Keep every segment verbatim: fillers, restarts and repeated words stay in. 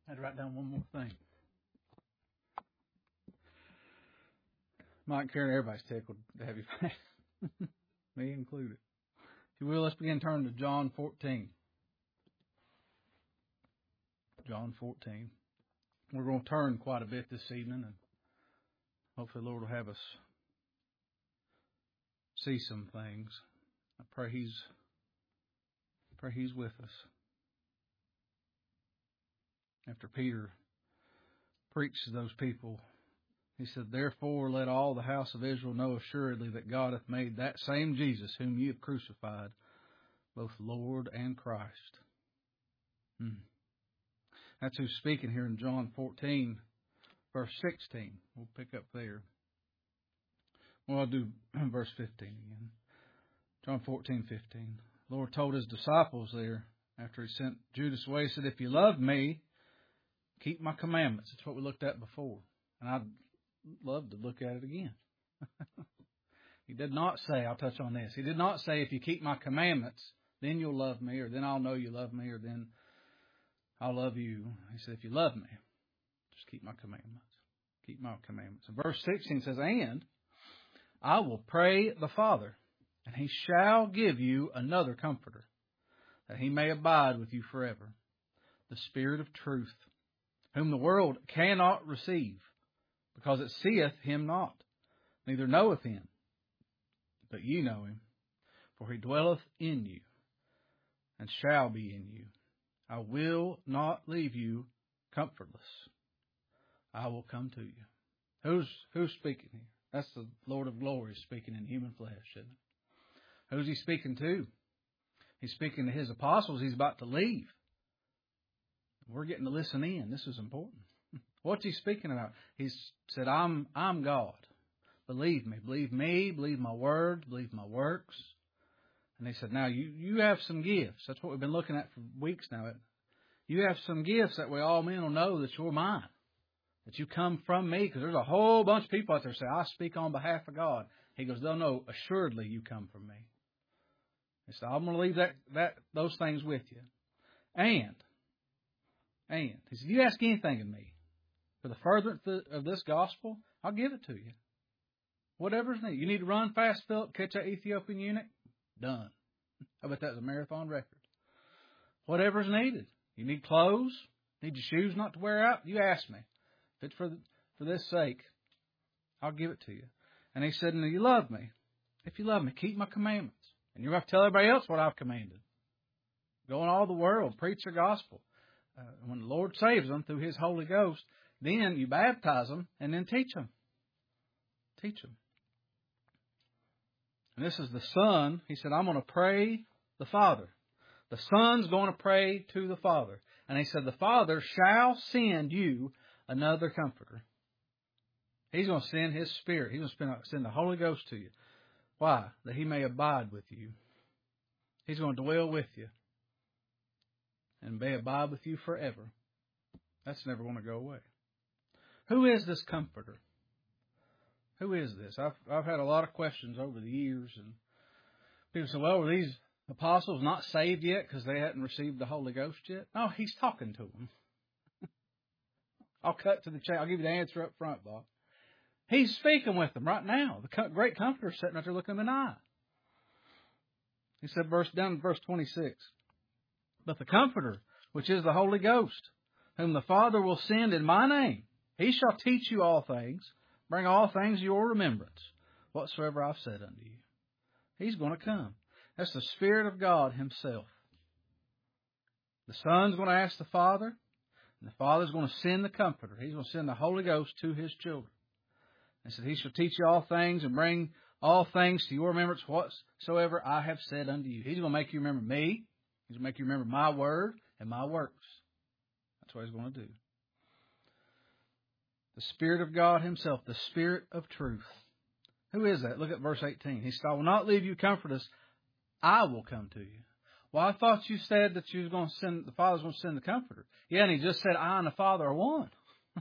I had to write down one more thing. Mike, Karen, everybody's tickled to have you back. Me included. If you will, let's begin turning to John fourteen. John fourteen. We're going to turn quite a bit this evening, and hopefully the Lord will have us see some things. I pray He's, I pray He's with us. After Peter preached to those people, he said, "Therefore let all the house of Israel know assuredly that God hath made that same Jesus whom ye have crucified, both Lord and Christ." Hmm. That's who's speaking here in John fourteen, verse sixteen. We'll pick up there. Well, I'll do verse fifteen again. John fourteen, fifteen. The Lord told His disciples there, after He sent Judas away, He said, "If you love me, keep my commandments." That's what we looked at before. And I'd love to look at it again. He did not say, I'll touch on this. He did not say, if you keep my commandments, then you'll love me, or then I'll know you love me, or then I'll love you. He said, if you love me, just keep my commandments. Keep my commandments. And verse sixteen says, "And I will pray the Father, and He shall give you another Comforter, that He may abide with you forever, the Spirit of truth, whom the world cannot receive, because it seeth Him not, neither knoweth Him. But ye know Him, for He dwelleth in you, and shall be in you. I will not leave you comfortless. I will come to you." Who's who's speaking here? That's the Lord of glory speaking in human flesh, isn't it? Who's He speaking to? He's speaking to His apostles. He's about to leave. We're getting to listen in. This is important. What's He speaking about? He said, I'm I'm God. Believe me. Believe me. Believe my word. Believe my works. And He said, now you, you have some gifts. That's what we've been looking at for weeks now. You have some gifts that way all men will know that you're mine. That you come from me. Because there's a whole bunch of people out there say, I speak on behalf of God. He goes, they'll know assuredly you come from me. He said, I'm going to leave that, that those things with you. And, and, He said, you ask anything of me for the furtherance of this gospel, I'll give it to you. Whatever's needed. You need to run fast, Philip, catch that Ethiopian eunuch? Done. I bet that's a marathon record. Whatever's needed. You need clothes? Need your shoes not to wear out? You ask me. If it's for, for this sake, I'll give it to you. And He said, and you love me. If you love me, keep my commandments. And you're going to have to tell everybody else what I've commanded. Go in all the world, preach the gospel. Uh, when the Lord saves them through His Holy Ghost, then you baptize them and then teach them. Teach them. And this is the Son. He said, I'm going to pray the Father. The Son's going to pray to the Father. And He said, the Father shall send you another Comforter. He's going to send His Spirit. He's going to send the Holy Ghost to you. Why? That He may abide with you. He's going to dwell with you. And may abide with you forever. That's never going to go away. Who is this Comforter? Who is this? I've I've had a lot of questions over the years, and people say, well, were these apostles not saved yet because they hadn't received the Holy Ghost yet? No, He's talking to them. I'll cut to the chase. I'll give you the answer up front, Bob. He's speaking with them right now. The great Comforter is sitting right there looking them in the eye. He said, verse down in verse twenty-six, but the Comforter, which is the Holy Ghost, whom the Father will send in my name, He shall teach you all things, bring all things to your remembrance, whatsoever I've said unto you. He's going to come. That's the Spirit of God Himself. The Son's going to ask the Father, and the Father's going to send the Comforter. He's going to send the Holy Ghost to His children. He said, He shall teach you all things and bring all things to your remembrance whatsoever I have said unto you. He's going to make you remember me. He's going to make you remember my word and my works. That's what He's going to do. The Spirit of God Himself, the Spirit of truth. Who is that? Look at verse eighteen. He said, I will not leave you comfortless. I will come to you. Well, I thought you said that you was going to send, the Father's going to send the Comforter. Yeah, and He just said, I and the Father are one.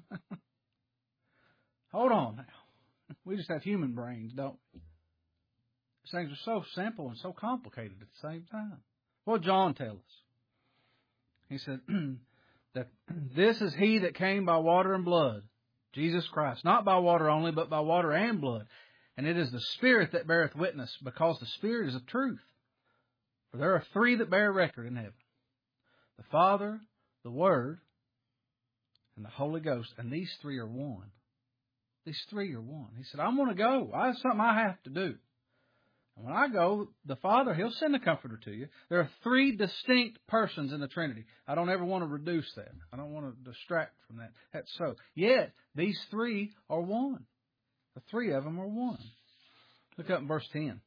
Hold on now. We just have human brains, don't we? These things are so simple and so complicated at the same time. What did John tell us? He said, that this is He that came by water and blood, Jesus Christ, not by water only, but by water and blood. And it is the Spirit that beareth witness, because the Spirit is of truth. For there are three that bear record in heaven: the Father, the Word, and the Holy Ghost. And these three are one. These three are one. He said, I'm going to go. I have something I have to do. And when I go, the Father, He'll send a Comforter to you. There are three distinct persons in the Trinity. I don't ever want to reduce that. I don't want to distract from that. That's so. Yet, these three are one. The three of them are one. Look up in verse ten.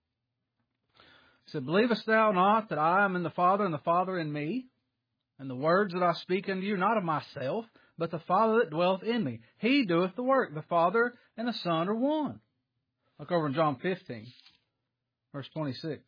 He said, Believest thou not that I am in the Father, and the Father in me? And the words that I speak unto you, not of myself, but the Father that dwelleth in me. He doeth the work. The Father and the Son are one. Look over in John fifteen, verse twenty-six.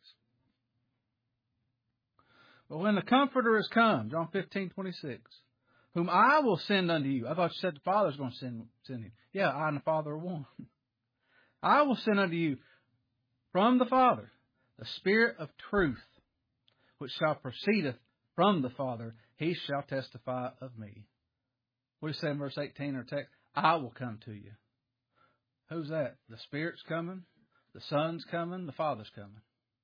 But when the Comforter is come, John fifteen, twenty-six, whom I will send unto you. I thought you said the Father is going to send, send him. Yeah, I and the Father are one. I will send unto you from the Father the Spirit of truth, which shall proceedeth from the Father. He shall testify of me. What do you say in verse eighteen or text? I will come to you. Who's that? The Spirit's coming, the Son's coming, the Father's coming.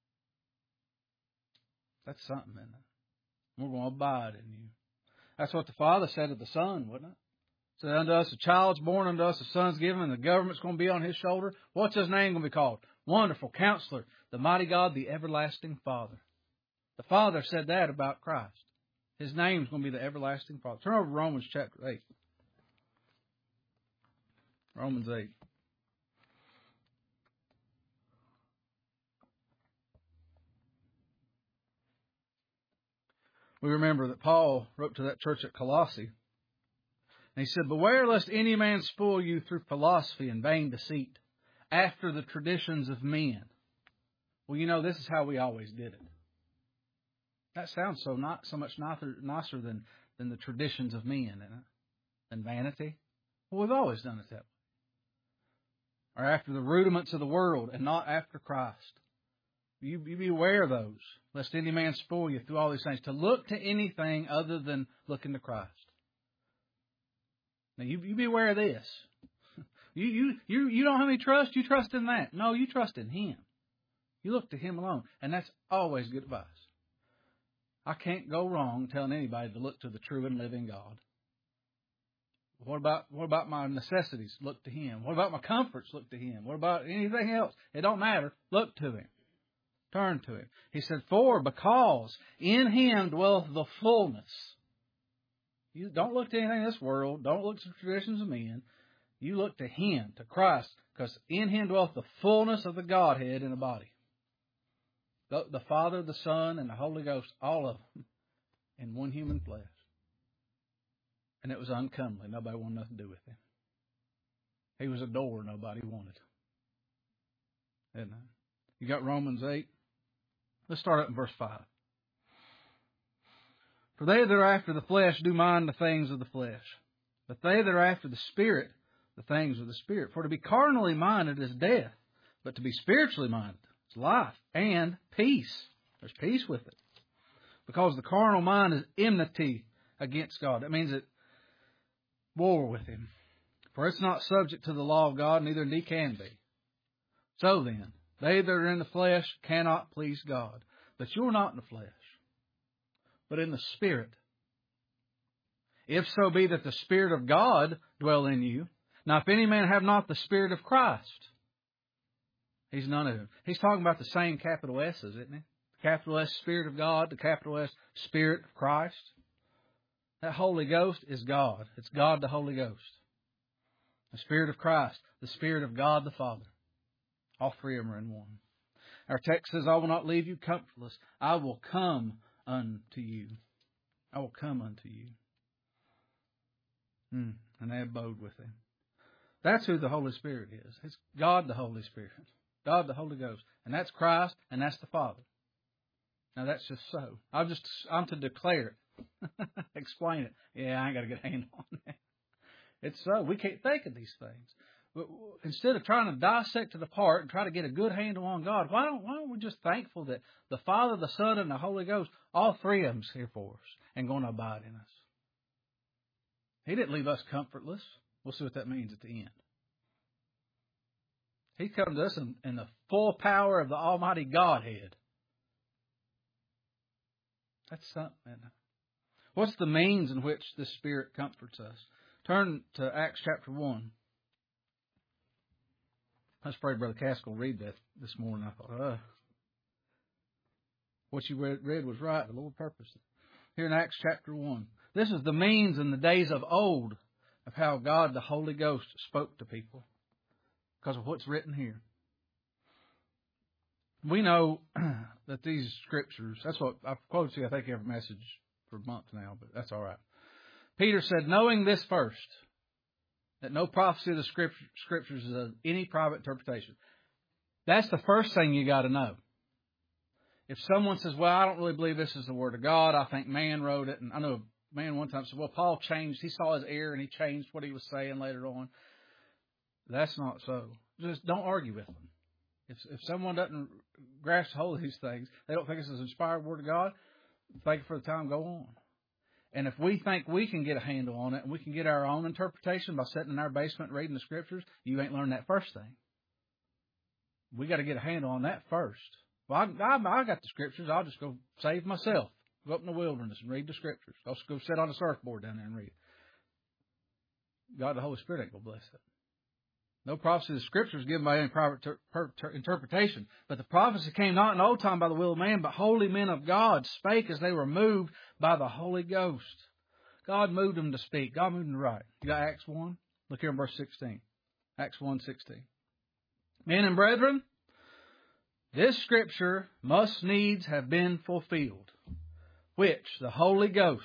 That's something, isn't it? We're going to abide in you. That's what the Father said of the Son, wasn't it? Said unto us, a child's born unto us, a son's given, and the government's going to be on His shoulder. What's His name going to be called? Wonderful Counselor, the Mighty God, the Everlasting Father. The Father said that about Christ. His name's going to be the Everlasting Father. Turn over to Romans chapter eight. Romans eight. We remember that Paul wrote to that church at Colossae. And he said, Beware lest any man spoil you through philosophy and vain deceit, after the traditions of men. Well, you know, this is how we always did it. That sounds so not so much nicer, nicer than, than the traditions of men, isn't it? Than vanity. Well, we've always done it that way. Or after the rudiments of the world and not after Christ. You, you be aware of those, lest any man spoil you through all these things. To look to anything other than looking to Christ. Now, you, you be aware of this. You, you, you, you don't have any trust, you trust in that. No, you trust in Him. You look to Him alone. And that's always good advice. I can't go wrong telling anybody to look to the true and living God. What about what about my necessities? Look to Him. What about my comforts? Look to Him. What about anything else? It don't matter. Look to Him. Turn to Him. He said, For because in Him dwelleth the fullness. You don't look to anything in this world. Don't look to the traditions of men. You look to Him, to Christ, because in Him dwelleth the fullness of the Godhead in a body. The, the Father, the Son, and the Holy Ghost, all of them, in one human flesh. And it was uncomely. Nobody wanted nothing to do with Him. He was a door nobody wanted. Isn't it? You got Romans eight? Let's start up in verse five. For they that are after the flesh do mind the things of the flesh, but they that are after the Spirit, the things of the Spirit. For to be carnally minded is death, but to be spiritually minded is life and peace. There's peace with it. Because the carnal mind is enmity against God. That means it war with Him. For it's not subject to the law of God, neither indeed can be. So then, they that are in the flesh cannot please God. But you're not in the flesh, but in the Spirit. If so be that the Spirit of God dwell in you. Now, if any man have not the Spirit of Christ, he's none of him. He's talking about the same capital S's, isn't he? The capital S, Spirit of God. The capital S, Spirit of Christ. That Holy Ghost is God. It's God the Holy Ghost. The Spirit of Christ. The Spirit of God the Father. All three of them are in one. Our text says, I will not leave you comfortless. I will come unto you. I will come unto you. Hmm. And they abode with Him. That's who the Holy Spirit is. It's God the Holy Spirit. God the Holy Ghost. And that's Christ, and that's the Father. Now that's just so. I'm just, I'm to declare it. Explain it. Yeah, I ain't got a good handle on that. It's so. We can't think of these things. But instead of trying to dissect it apart and try to get a good handle on God, why don't, why aren't we just thankful that the Father, the Son, and the Holy Ghost, all three of them's here for us and going to abide in us? He didn't leave us comfortless. We'll see what that means at the end. He comes to us in, in the full power of the Almighty Godhead. That's something. What's the means in which the Spirit comforts us? Turn to Acts chapter one. I was afraid Brother Caskell read that this morning. I thought, uh, what you read, read was right. The Lord purposed it. Here in Acts chapter one. This is the means in the days of old of how God, the Holy Ghost, spoke to people. Because of what's written here. We know that these scriptures, that's what I've quoted to you, I think, every message for months now, but that's all right. Peter said, knowing this first, that no prophecy of the scriptures is of any private interpretation. That's the first thing you got to know. If someone says, well, I don't really believe this is the Word of God, I think man wrote it, and I know a man one time said, well, Paul changed, he saw his error and he changed what he was saying later on. That's not so. Just don't argue with them. If if someone doesn't grasp hold of these things, they don't think this is an inspired Word of God, thank you for the time, go on. And if we think we can get a handle on it and we can get our own interpretation by sitting in our basement reading the Scriptures, you ain't learned that first thing. We got to get a handle on that first. Well, I, I, I got the Scriptures. I'll just go save myself. Go up in the wilderness and read the Scriptures. I'll just go sit on a surfboard down there and read. God, the Holy Spirit ain't going to bless it. No prophecy of the Scriptures given by any private ter- per- ter- interpretation. But the prophecy came not in old time by the will of man, but holy men of God spake as they were moved by the Holy Ghost. God moved them to speak. God moved them to write. You got Acts one? Look here in verse sixteen. Acts one sixteen. Men and brethren, this Scripture must needs have been fulfilled, which the Holy Ghost,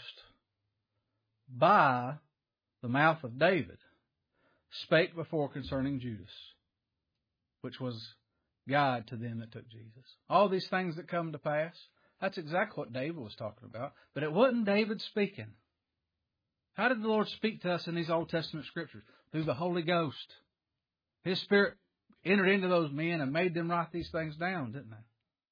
by the mouth of David, spake before concerning Judas, which was guide to them that took Jesus. All these things that come to pass, that's exactly what David was talking about. But it wasn't David speaking. How did the Lord speak to us in these Old Testament Scriptures? Through the Holy Ghost. His Spirit entered into those men and made them write these things down, didn't they?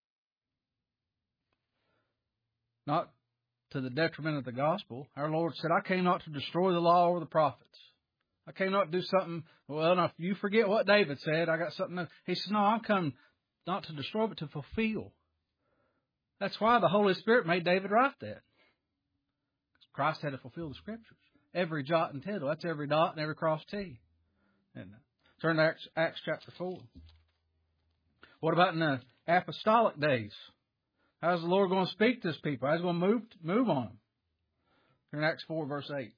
Not to the detriment of the gospel. Our Lord said, I came not to destroy the law or the prophets. I came not to do something, well, now, if you forget what David said, I got something else. He said, no, I'm come not to destroy, but to fulfill. That's why the Holy Spirit made David write that. Christ had to fulfill the Scriptures. Every jot and tittle. That's every dot and every cross T. And turn to Acts, Acts chapter four. What about in the apostolic days? How's the Lord going to speak to His people? How's He going to move, move on them? Here in Acts four, verse eight.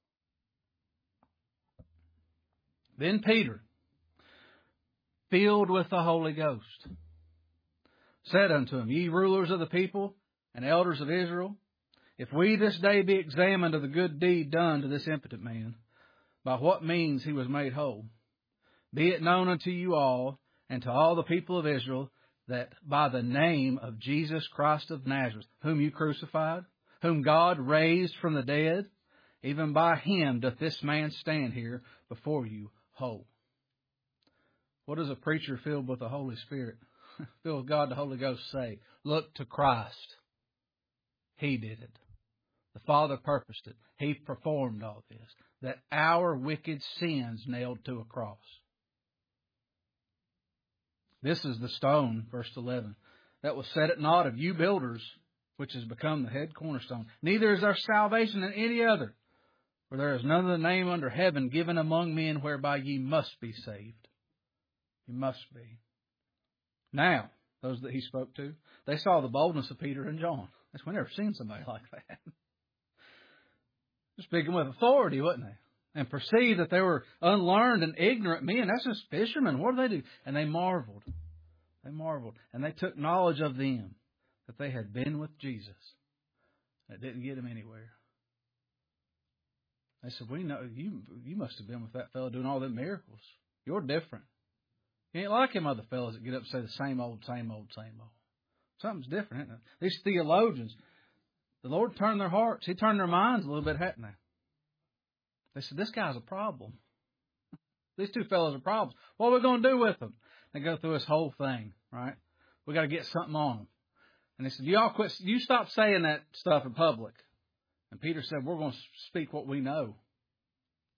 Then Peter, filled with the Holy Ghost, said unto him, Ye rulers of the people and elders of Israel, if we this day be examined of the good deed done to this impotent man, by what means he was made whole, be it known unto you all and to all the people of Israel, that by the name of Jesus Christ of Nazareth, whom you crucified, whom God raised from the dead, even by Him doth this man stand here before you whole. What does a preacher filled with the Holy Spirit, filled with God the Holy Ghost, say? Look to Christ. He did it. The Father purposed it. He performed all this. That our wicked sins nailed to a cross. This is the stone, verse eleven, that was set at naught of you builders, which has become the head cornerstone. Neither is there salvation in any other. For there is none other name under heaven given among men whereby ye must be saved. You must be. Now, those that he spoke to, they saw the boldness of Peter and John. That's we never seen somebody like that. Speaking with authority, wasn't they? And perceived that they were unlearned and ignorant men. That's just fishermen. What do they do? And they marveled. They marveled. And they took knowledge of them that they had been with Jesus. That didn't get them anywhere. They said, we know you you must have been with that fellow doing all them miracles. You're different. You ain't like them other fellows that get up and say the same old, same old, same old. Something's different, isn't it? These theologians, the Lord turned their hearts. He turned their minds a little bit, hadn't they? They said, this guy's a problem. These two fellows are problems. What are we going to do with them? They go through this whole thing, right? We got to get something on them. And they said, y'all quit. You stop saying that stuff in public. And Peter said, we're going to speak what we know.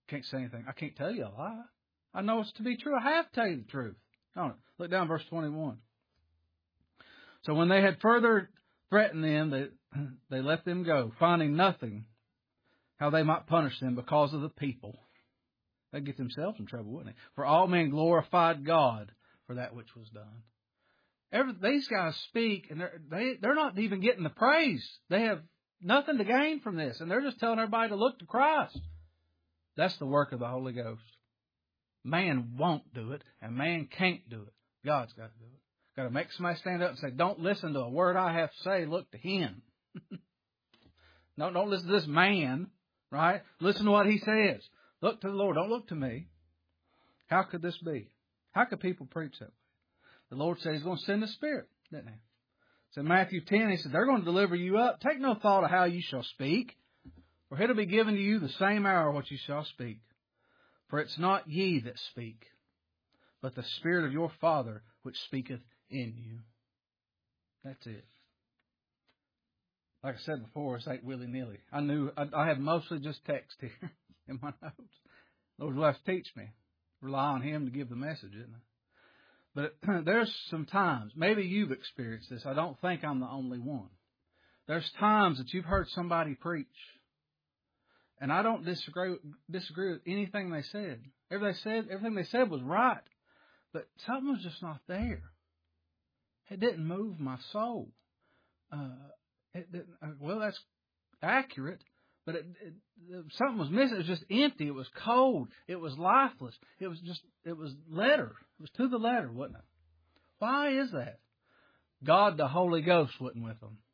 Can't say anything. I can't tell you a lie. I know it's to be true. I have to tell you the truth. Don't it? Look down verse twenty-one. So when they had further threatened them, they, they let them go, finding nothing how they might punish them because of the people. They'd get themselves in trouble, wouldn't they? For all men glorified God for that which was done. Every, these guys speak, and they're, they, they're not even getting the praise. They have nothing to gain from this, and they're just telling everybody to look to Christ. That's the work of the Holy Ghost. Man won't do it, and man can't do it. God's got to do it. Got to make somebody stand up and say, don't listen to a word I have to say, look to Him. No, don't listen to this man, right? Listen to what he says. Look to the Lord, don't look to me. How could this be? How could people preach that way? The Lord said He's going to send the Spirit, didn't He? So in Matthew ten, He said, they're going to deliver you up. Take no thought of how you shall speak, for it'll be given to you the same hour what you shall speak. For it's not ye that speak, but the Spirit of your Father which speaketh in you. That's it. Like I said before, it's ain't willy-nilly. I knew, I, I had mostly just text here in my notes. Lord will have to teach me. Rely on Him to give the message, isn't it? But there's some times, maybe you've experienced this. I don't think I'm the only one. There's times that you've heard somebody preach, and I don't disagree disagree with anything they said. Everything they said, everything they said was right, but something was just not there. It didn't move my soul. Uh, it didn't, well, that's accurate, but it, it, something was missing. It was just empty. It was cold. It was lifeless. It was just, it was letter. It was to the letter, wasn't it? Why is that? God, the Holy Ghost, wasn't with them.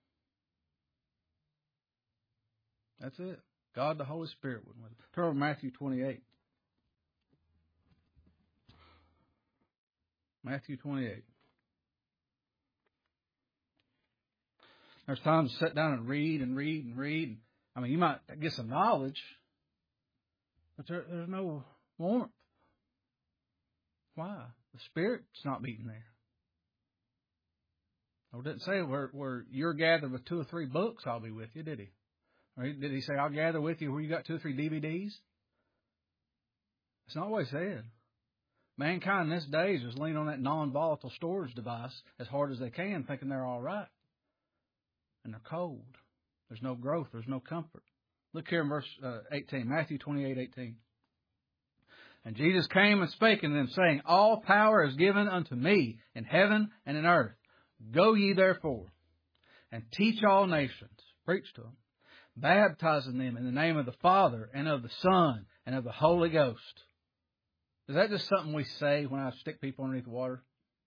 That's it. God, the Holy Spirit, wasn't with them. Turn over to Matthew twenty-eight. Matthew twenty-eight. There's times to sit down and read and read and read. I mean, you might get some knowledge, but there, there's no warmth. Why? The Spirit's not beating there. Or didn't say where, where you're gathered with two or three books, I'll be with you, did He? Or did He say, I'll gather with you where you got two or three D V Ds? That's not what He said. Mankind in this day is just leaning on that non-volatile storage device as hard as they can, thinking they're all right. And they're cold. There's no growth. There's no comfort. Look here in verse uh, eighteen, Matthew twenty-eight, eighteen. And Jesus came and spake unto them, saying, all power is given unto me in heaven and in earth. Go ye therefore, and teach all nations, preach to them, baptizing them in the name of the Father and of the Son and of the Holy Ghost. Is that just something we say when I stick people underneath the water?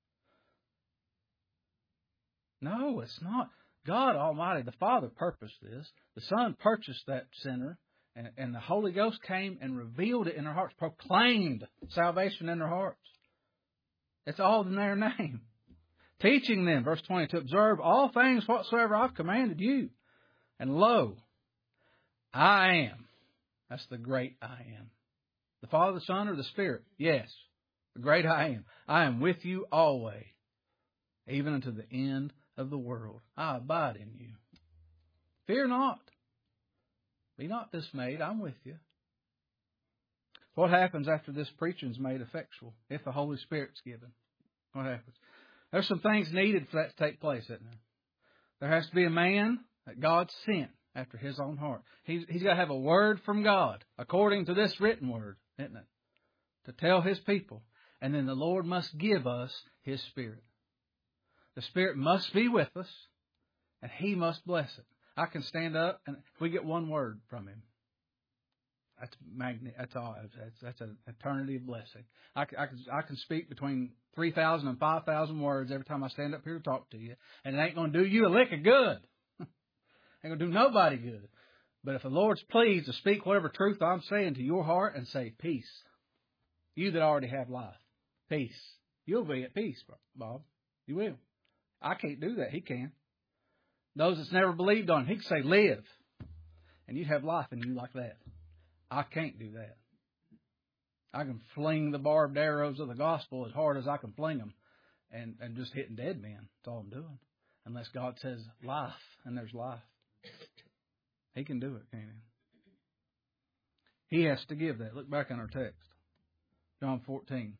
No, it's not. God Almighty, the Father, purposed this. The Son purchased that sinner, and, and the Holy Ghost came and revealed it in their hearts, proclaimed salvation in their hearts. It's all in their name. Teaching them, verse twenty, to observe all things whatsoever I've commanded you. And lo, I am. That's the great I am. The Father, the Son, or the Spirit? Yes, the great I am. I am with you always, even unto the end of the world. I abide in you. Fear not. Be not dismayed. I'm with you. What happens after this preaching is made effectual? If the Holy Spirit's given, what happens? There's some things needed for that to take place, isn't there? There has to be a man that God sent after His own heart. He's, he's got to have a word from God, according to this written word, isn't it? To tell His people. And then the Lord must give us His Spirit. The Spirit must be with us, and He must bless it. I can stand up, and if we get one word from Him, that's magnet. That's all. That's, that's an eternity of blessing. I, I, can, I can speak between three thousand and five thousand words every time I stand up here to talk to you, and it ain't going to do you a lick of good. Ain't going to do nobody good. But if the Lord's pleased to speak whatever truth I'm saying to your heart and say, peace. You that already have life, peace. You'll be at peace, Bob. You will. I can't do that. He can. Those that's never believed on Him, He can say, live. And you'd have life in you like that. I can't do that. I can fling the barbed arrows of the gospel as hard as I can fling them and, and just hitting dead men. That's all I'm doing. Unless God says life, and there's life. He can do it, can't He has to give that. Look back on our text. John fourteen.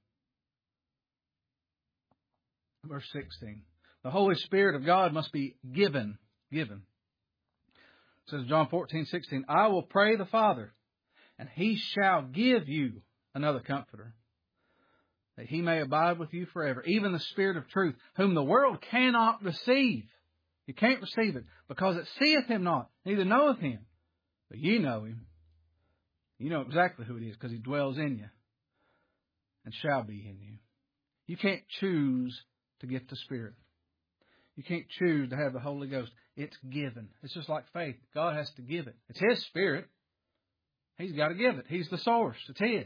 Verse sixteen. The Holy Spirit of God must be given. Given. It says John fourteen, sixteen. I will pray the Father, and He shall give you another Comforter, that He may abide with you forever. Even the Spirit of truth, whom the world cannot receive. You can't receive it, because it seeth Him not, neither knoweth Him. But ye know Him. You know exactly who it is, because He dwells in you, and shall be in you. You can't choose to get the Spirit. You can't choose to have the Holy Ghost. It's given. It's just like faith. God has to give it. It's His Spirit. He's got to give it. He's the source. It's His.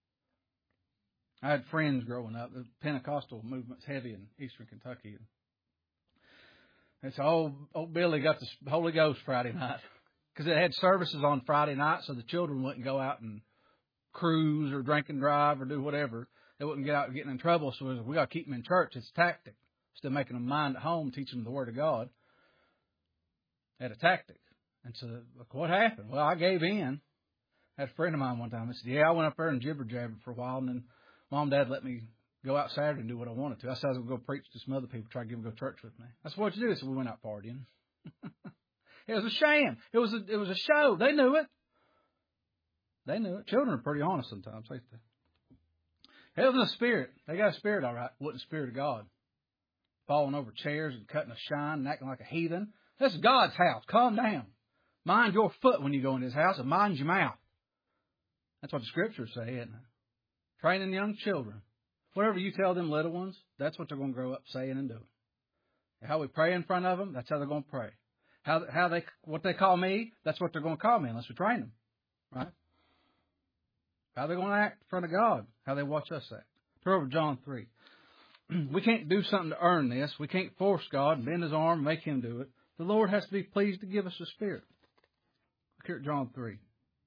I had friends growing up. The Pentecostal movement's heavy in eastern Kentucky. And so old, old Billy got the Holy Ghost Friday night. Because it had services on Friday night, so the children wouldn't go out and cruise or drink and drive or do whatever. They wouldn't get out getting in trouble. So we got to keep them in church. It's a tactic. Instead of making them mind at home, teaching them the Word of God. Had a tactic. And so, look, what happened? Well, I gave in. I had a friend of mine one time. I said, yeah, I went up there and jibber-jabbered for a while, and then Mom and Dad let me go out Saturday and do what I wanted to. I said I was going to go preach to some other people, try to get them to go to church with me. That's what you do. So we went out partying. It was a sham. It was a, it was a show. They knew it. They knew it. Children are pretty honest sometimes, ain't they? It was a spirit. They got a spirit, all right. It wasn't the Spirit of God. Falling over chairs and cutting a shine and acting like a heathen. This is God's house. Calm down. Mind your foot when you go in His house, and mind your mouth. That's what the Scriptures say, isn't it? Training young children. Whatever you tell them little ones, that's what they're going to grow up saying and doing. How we pray in front of them, that's how they're going to pray. How how they what they call me, that's what they're going to call me unless we train them. Right? How they're going to act in front of God. How they watch us act. Turn over to John three. We can't do something to earn this. We can't force God and bend His arm and make Him do it. The Lord has to be pleased to give us the Spirit. Look here at John three.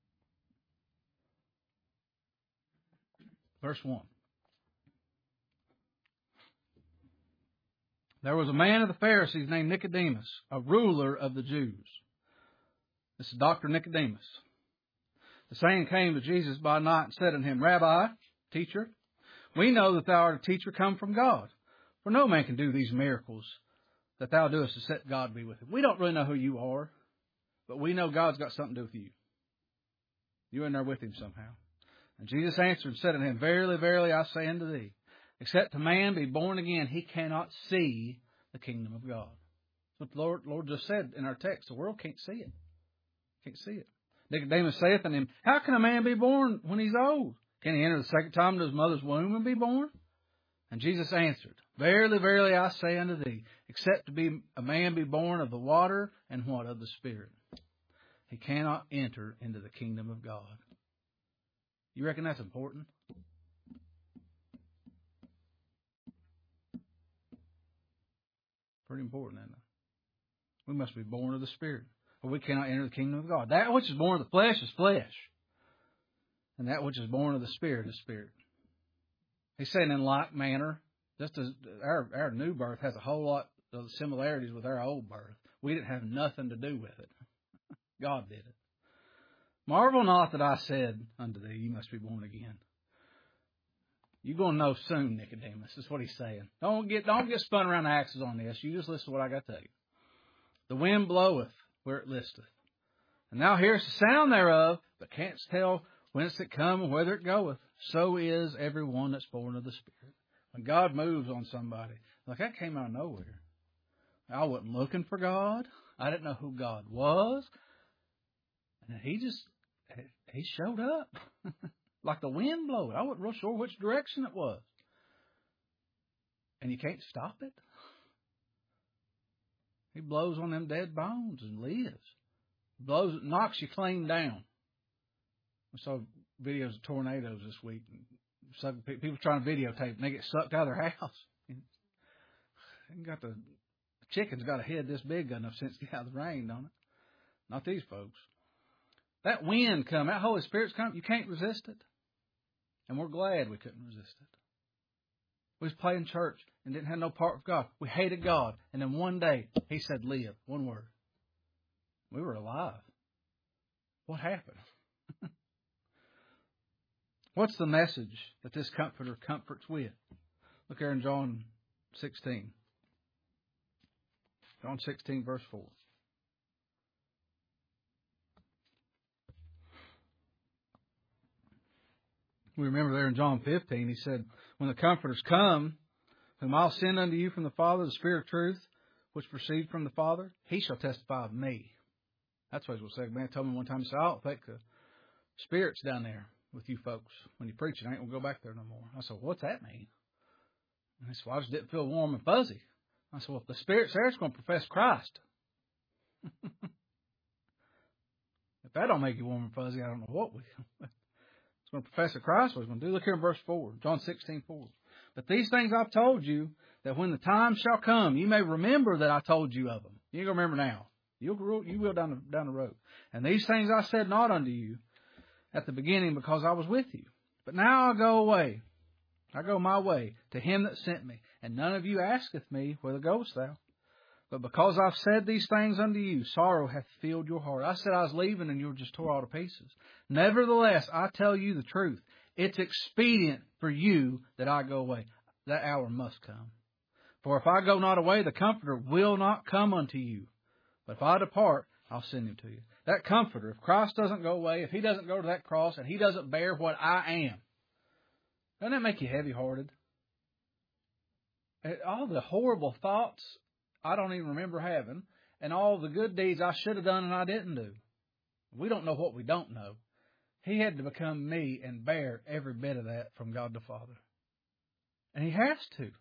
Verse one. There was a man of the Pharisees named Nicodemus, a ruler of the Jews. This is Doctor Nicodemus. The same came to Jesus by night and said unto Him, Rabbi, teacher, we know that Thou art a teacher come from God. For no man can do these miracles that Thou doest except God be with Him. We don't really know who you are, but we know God's got something to do with you. You're in there with Him somehow. And Jesus answered and said unto him, Verily, verily, I say unto thee, except a man be born again, he cannot see the kingdom of God. That's what the Lord, Lord just said in our text. The world can't see it. Can't see it. Nicodemus saith unto him, How can a man be born when he's old? Can he enter the second time into his mother's womb and be born? And Jesus answered, Verily, verily, I say unto thee, except to be a man be born of the water and what? Of the Spirit, he cannot enter into the kingdom of God. You reckon that's important? Pretty important, isn't it? We must be born of the Spirit, or we cannot enter the kingdom of God. That which is born of the flesh is flesh, and that which is born of the Spirit is spirit. He's saying in like manner, just as our, our new birth has a whole lot of similarities with our old birth. We didn't have nothing to do with it. God did it. Marvel not that I said unto thee, you must be born again. You're going to know soon, Nicodemus. That's what he's saying. Don't get don't get spun around the axles on this. You just listen to what I got to tell you. The wind bloweth where it listeth. And thou hearest the sound thereof, but canst tell whence it cometh and whither it goeth. So is every one that's born of the Spirit. When God moves on somebody, like that came out of nowhere. I wasn't looking for God. I didn't know who God was. And he just, he showed up. Like the wind blowing. I wasn't real sure which direction it was. And you can't stop it. He blows on them dead bones and lives. Blows, knocks you clean down. We saw videos of tornadoes this week. People trying to videotape and they get sucked out of their house. And got the, the chicken's got a head this big, got enough sense to get out of the rain, don't it? Not these folks. That wind come, that Holy Spirit's come, you can't resist it. And we're glad we couldn't resist it. We was playing church and didn't have no part with God. We hated God. And then one day, He said, live. One word. We were alive. What happened? What's the message that this Comforter comforts with? Look there in John sixteen. John sixteen, verse four. We remember there in John fifteen, he said, when the Comforters come, whom I'll send unto you from the Father, the Spirit of truth, which proceed from the Father, he shall testify of me. That's what he was saying. Man told me one time, he said, I don't think the Spirit's down there with you folks. When you preach it, I ain't going to go back there no more. I said, what's that mean? And he said, well, I just didn't feel warm and fuzzy. I said, well, if the Spirit's there, it's going to profess Christ. If that don't make you warm and fuzzy, I don't know what we It's going to profess that Christ was going to do. Look here in verse four, John sixteen, four. But these things I've told you, that when the time shall come, you may remember that I told you of them. You ain't going to remember now. You'll, you will down the, down the road. And these things I said not unto you at the beginning, because I was with you. But now I go away. I go my way to him that sent me. And none of you asketh me, whither goest thou? But because I've said these things unto you, sorrow hath filled your heart. I said I was leaving, and you were just tore all to pieces. Nevertheless, I tell you the truth. It's expedient for you that I go away. That hour must come. For if I go not away, the Comforter will not come unto you. But if I depart, I'll send him to you. That Comforter, if Christ doesn't go away, if he doesn't go to that cross, and he doesn't bear what I am, doesn't that make you heavy-hearted? All the horrible thoughts I don't even remember having, and all the good deeds I should have done and I didn't do. We don't know what we don't know. He had to become me and bear every bit of that from God the Father. And he has to.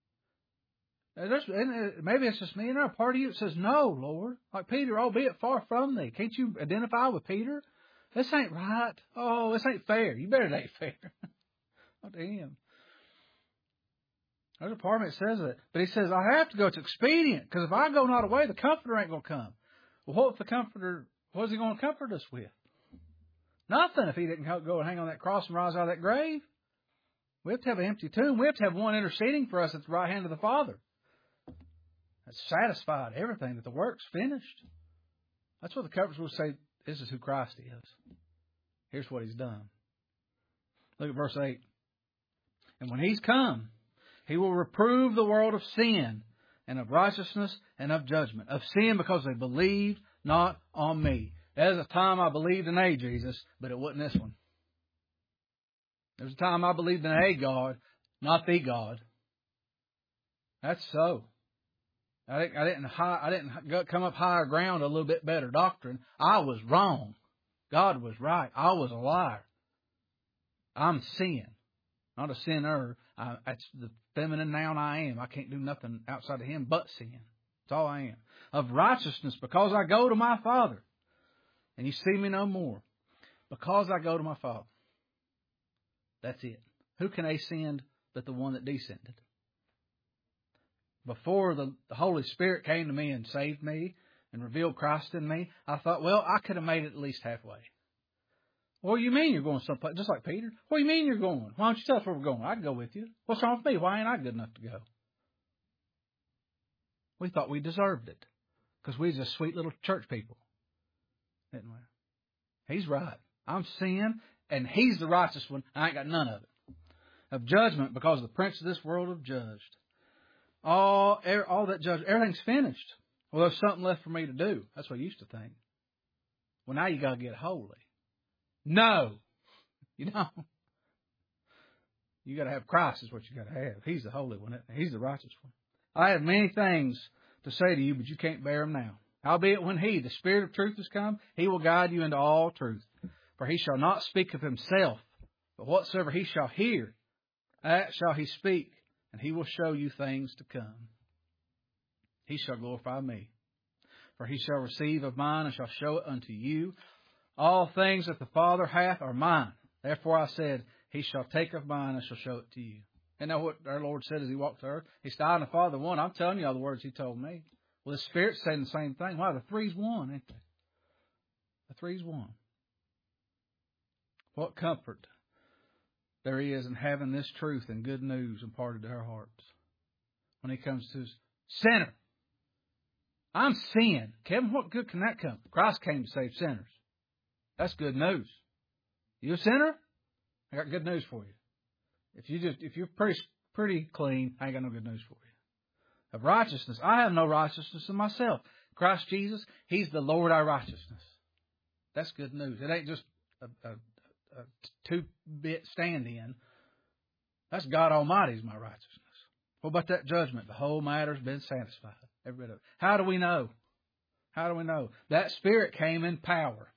And maybe it's just me and there. A part of you that says, no, Lord. Like Peter, albeit far from thee. Can't you identify with Peter? This ain't right. Oh, this ain't fair. You better it ain't fair. Not to him. There's a part of me that says it. But he says, I have to go. It's expedient. Because if I go not away, the Comforter ain't going to come. Well, what if the Comforter, what is he going to comfort us with? Nothing if he didn't go and hang on that cross and rise out of that grave. We have to have an empty tomb. We have to have one interceding for us at the right hand of the Father. That's satisfied everything, that the work's finished. That's what the Comforters will say, this is who Christ is. Here's what he's done. Look at verse eight. And when he's come, he will reprove the world of sin and of righteousness and of judgment. Of sin because they believed not on me. There's a time I believed in a Jesus, but it wasn't this one. There's a time I believed in a God, not the God. That's so. I didn't, I didn't, high, I didn't come up higher ground, a little bit better doctrine. I was wrong. God was right. I was a liar. I'm sin, not a sinner. I, that's the feminine noun I am. I can't do nothing outside of him but sin. That's all I am. Of righteousness, because I go to my Father, and you see me no more. Because I go to my Father. That's it. Who can ascend but the one that descended? Before the, the Holy Spirit came to me and saved me and revealed Christ in me, I thought, well, I could have made it at least halfway. What do you mean you're going someplace? Just like Peter. What do you mean you're going? Why don't you tell us where we're going? I'd go with you. What's wrong with me? Why ain't I good enough to go? We thought we deserved it because we was just sweet little church people. Didn't we? He's right. I'm sin, and he's the righteous one. I ain't got none of it. Of judgment, because the prince of this world have judged. All, all that judgment, everything's finished. Well, there's something left for me to do. That's what I used to think. Well, now you got to get holy. No. You know. You got to have Christ is what you got to have. He's the holy one. He's the righteous one. I have many things to say to you, but you can't bear them now. Howbeit when he, the Spirit of truth, is come, he will guide you into all truth. For he shall not speak of himself, but whatsoever he shall hear, that shall he speak, and he will show you things to come. He shall glorify me. For he shall receive of mine, and shall show it unto you. All things that the Father hath are mine. Therefore I said, he shall take of mine, and shall show it to you. Isn't that what our Lord said as he walked to earth? He said, I and the Father one. I'm telling you all the words he told me. Well, the Spirit's saying the same thing. Wow, the three's one, ain't they? The three's one. What comfort there is in having this truth and good news imparted to our hearts. When he comes to us, sinner. I'm sin. Kevin, what good can that come? Christ came to save sinners. That's good news. You a sinner? I got good news for you. If you just if you're pretty pretty clean, I ain't got no good news for you. Of righteousness, I have no righteousness in myself. Christ Jesus, He's the Lord our righteousness. That's good news. It ain't just a, a, a two-bit stand-in. That's God Almighty's my righteousness. What about that judgment? The whole matter's been satisfied. Every bit of it. How do we know? How do we know? That Spirit came in power.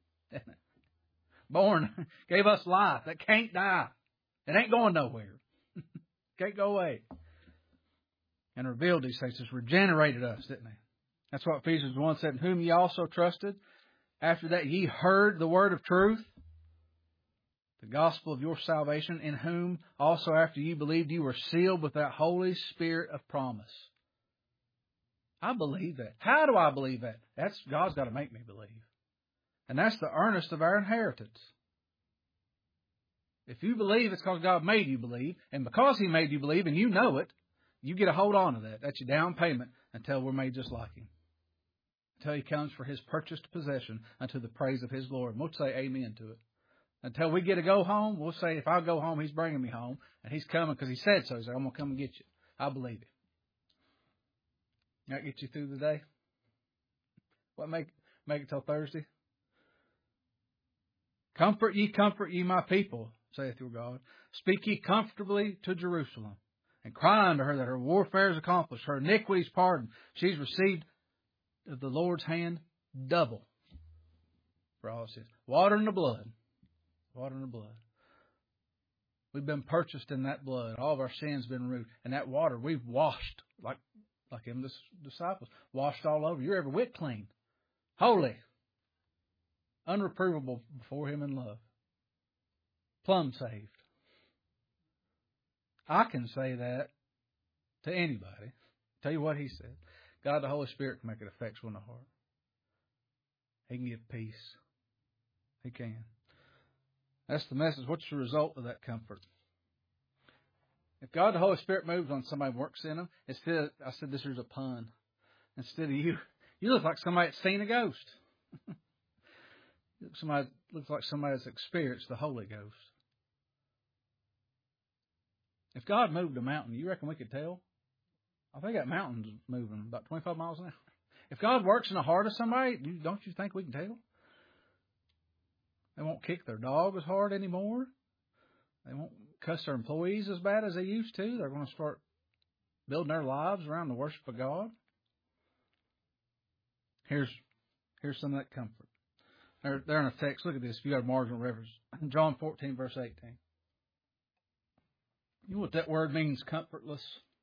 Born, gave us life that can't die. It ain't going nowhere. Can't go away. And revealed these things. Just regenerated us, didn't He? That's what Ephesians one said. In whom ye also trusted. After that ye heard the word of truth. The gospel of your salvation. In whom also after you believed you were sealed with that Holy Spirit of promise. I believe that. How do I believe that? That's God's got to make me believe. And that's the earnest of our inheritance. If you believe, it's because God made you believe. And because He made you believe and you know it, you get a hold on to that. That's your down payment until we're made just like Him. Until He comes for His purchased possession unto the praise of His glory. And we'll say amen to it. Until we get to go home, we'll say if I go home, He's bringing me home. And He's coming because He said so. He's like, I'm going to come and get you. I believe it. That get you through the day? What make make it till Thursday? Comfort ye, comfort ye, my people, saith your God. Speak ye comfortably to Jerusalem, and cry unto her that her warfare is accomplished, her iniquities pardoned. She's received of the Lord's hand double for all sins. Water and the blood. Water and the blood. We've been purchased in that blood. All of our sins have been removed. And that water we've washed like Like Him, the disciples, washed all over. You're every whit clean, holy, unreprovable before Him in love, plumb saved. I can say that to anybody. Tell you what He said. God, the Holy Spirit can make it effectual in the heart. He can give peace. He can. That's the message. What's the result of that comfort? If God the Holy Spirit moves on somebody and works in them, instead of, I said this is a pun. Instead of you, you look like somebody that's seen a ghost. Somebody looks like somebody that's experienced the Holy Ghost. If God moved a mountain, you reckon we could tell? I think that mountain's moving about twenty-five miles an hour. If God works in the heart of somebody, don't you think we can tell? They won't kick their dog as hard anymore. They won't cuss their employees as bad as they used to. They're going to start building their lives around the worship of God. Here's here's some of that comfort. They're, they're in a text. Look at this. If you got a marginal reference. John fourteen, verse eighteen. You know what that word means, comfortless?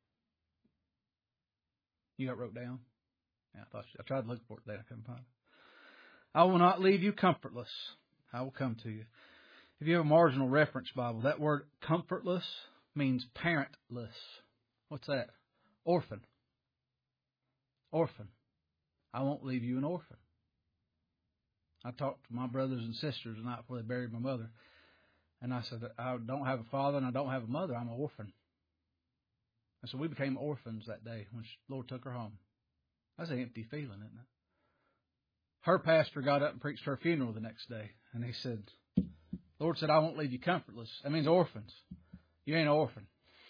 You got it wrote down? Yeah, I thought you, I tried to look for it today. I couldn't find it. I will not leave you comfortless. I will come to you. If you have a marginal reference Bible, that word comfortless means parentless. What's that? Orphan. Orphan. I won't leave you an orphan. I talked to my brothers and sisters the night before they buried my mother. And I said, I don't have a father and I don't have a mother. I'm an orphan. And so we became orphans that day when the Lord took her home. That's an empty feeling, isn't it? Her pastor got up and preached her funeral the next day. And he said, the Lord said, I won't leave you comfortless. That means orphans. You ain't an orphan.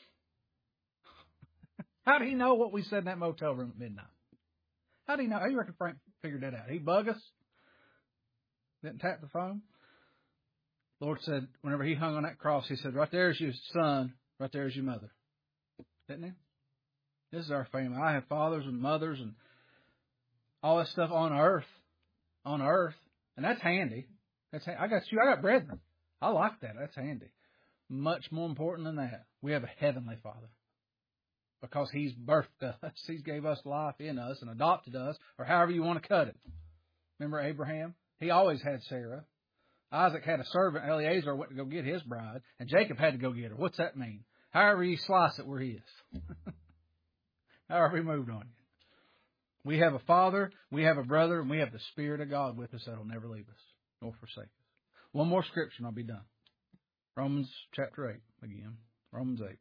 How did he know what we said in that motel room at midnight? How did he know? How do you reckon Frank figured that out? He bug us? Didn't tap the phone? The Lord said, whenever He hung on that cross, He said, right there's your son, right there's your mother. Didn't He? This is our family. I have fathers and mothers and all that stuff on earth. On earth. And that's handy. That's I got you. I got brethren. I like that. That's handy. Much more important than that, we have a heavenly Father. Because He's birthed us. He's gave us life in us and adopted us, or however you want to cut it. Remember Abraham? He always had Sarah. Isaac had a servant. Eliezer went to go get his bride. And Jacob had to go get her. What's that mean? However you slice it, we're His. However He moved on you. We have a Father, we have a brother, and we have the Spirit of God with us that will never leave us nor forsake us. One more scripture and I'll be done. Romans chapter eight again. Romans eight.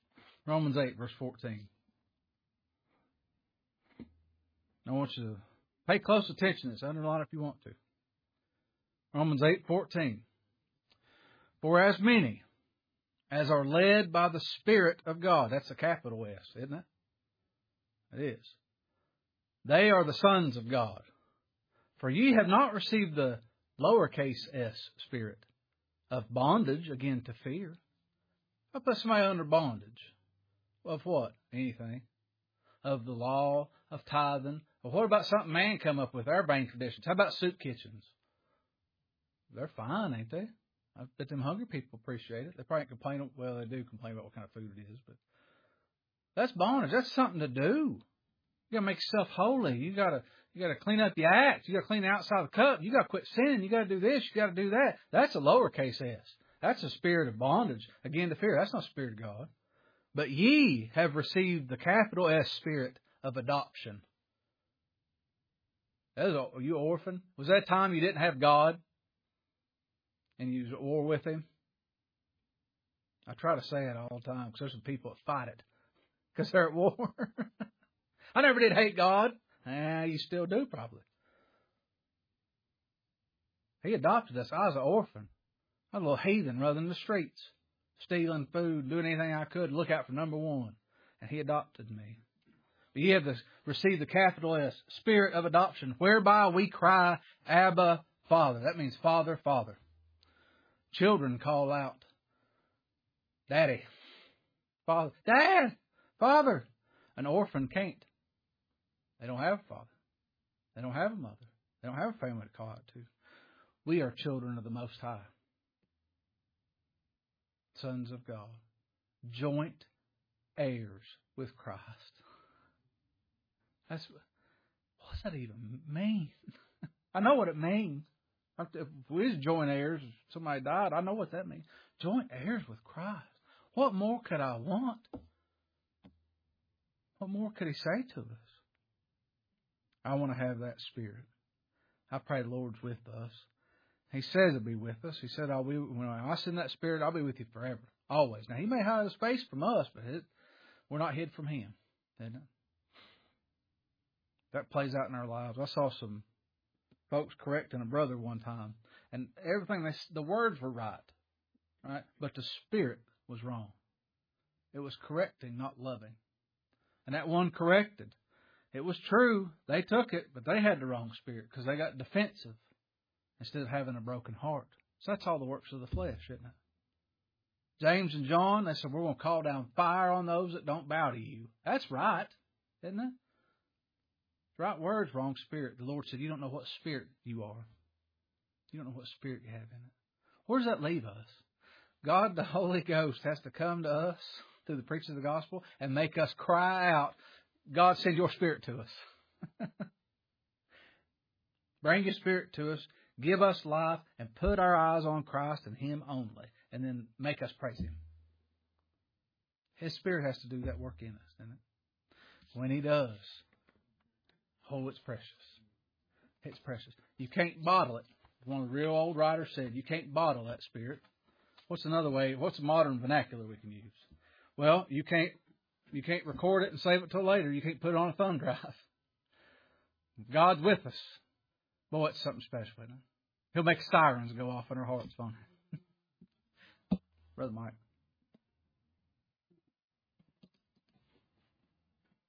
Romans eight, verse fourteen. I want you to Pay close attention to this. Underline if you want to. Romans eight fourteen. For as many as are led by the Spirit of God. That's a capital S, isn't it? It is. They are the sons of God. For ye have not received the lowercase s spirit of bondage, again, to fear. I put somebody under bondage. Of what? Anything. Of the law, of tithing. Well, what about something man come up with, our bank traditions? How about soup kitchens? They're fine, ain't they? I bet them hungry people appreciate it. They probably complain, well, they do complain about what kind of food it is, but that's bondage. That's something to do. You gotta make yourself holy. You gotta, you gotta clean up your act. You gotta clean the outside of the cup. You gotta quit sinning. You gotta do this. You gotta do that. That's a lowercase s. That's a spirit of bondage. Again, to fear. That's not the Spirit of God. But ye have received the capital S Spirit of adoption. That was a, you orphan? Was that time you didn't have God? And you was at war with Him? I try to say it all the time because there's some people that fight it because they're at war. I never did hate God. Ah, you still do probably. He adopted us. I was an orphan. I was a little heathen running the streets, stealing food, doing anything I could to look out for number one. And He adopted me. But ye have received the capital S, Spirit of adoption, whereby we cry, Abba, Father. That means Father, Father. Children call out, Daddy, Father, Dad, Father. An orphan can't. They don't have a father. They don't have a mother. They don't have a family to call out to. We are children of the Most High. Sons of God. Joint heirs with Christ. That's, what does that even mean? I know what it means. If we was joint heirs, somebody died, I know what that means. Joint heirs with Christ. What more could I want? What more could He say to us? I want to have that Spirit. I pray the Lord's with us. He says He'll be with us. He said, I'll be, when I send that Spirit, I'll be with you forever. Always. Now, He may hide His face from us, but it, we're not hid from Him. Isn't it? That plays out in our lives. I saw some folks correcting a brother one time, and everything, they, the words were right, right, but the spirit was wrong. It was correcting, not loving. And that one corrected. It was true. They took it, but they had the wrong spirit because they got defensive instead of having a broken heart. So that's all the works of the flesh, isn't it? James and John, they said, we're going to call down fire on those that don't bow to you. That's right, isn't it? Right words, wrong spirit. The Lord said, you don't know what spirit you are. You don't know what spirit you have in it. Where does that leave us? God, the Holy Ghost, has to come to us through the preaching of the gospel and make us cry out, God, send your Spirit to us. Bring your Spirit to us, give us life, and put our eyes on Christ and Him only, and then make us praise Him. His Spirit has to do that work in us, doesn't it? When He does, oh, it's precious. It's precious. You can't bottle it. One of the real old writers said, you can't bottle that Spirit. What's another way? What's a modern vernacular we can use? Well, you can't you can't record it and save it till later. You can't put it on a thumb drive. God's with us. Boy, it's something special, isn't it? He'll make sirens go off in our hearts, won't he? Brother Mike.